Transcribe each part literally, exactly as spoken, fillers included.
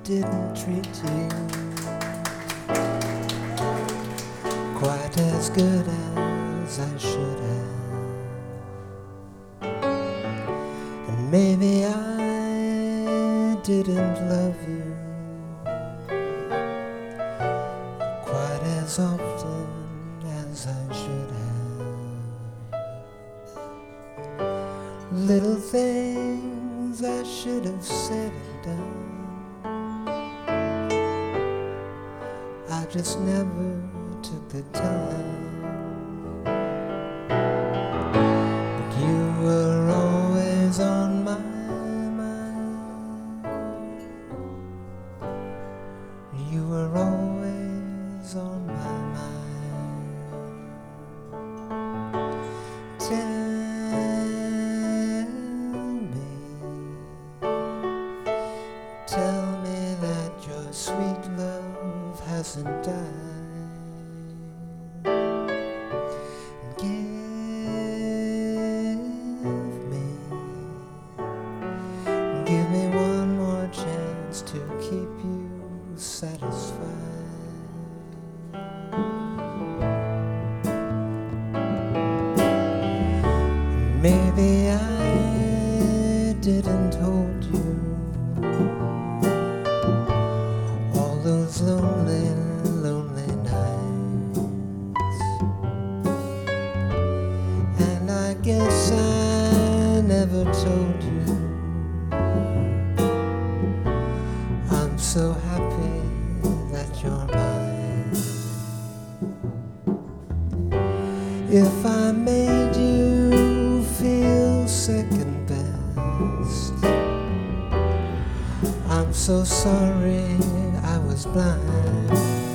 didn't treat you quite as good as I should have, and maybe I didn't love you quite as often as I should have. Little things I should have said and done, I just never took the time. But you were always on my mind. You were always on my mind. Tell me, tell me that your sweet love hasn't died. Give me one more chance to keep you satisfied. Maybe I didn't hold you all those lonely, lonely nights, and I guess I never told you I'm so happy that you're mine. If I made you feel second best, I'm so sorry I was blind.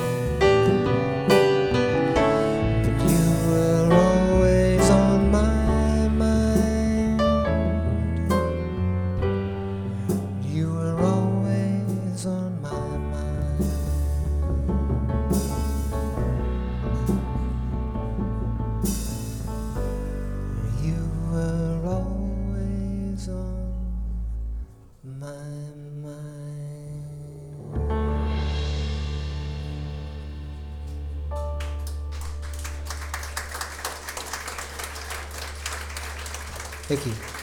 But you were always on my mind. You were always on my mind. You were always on my mind. Thank you.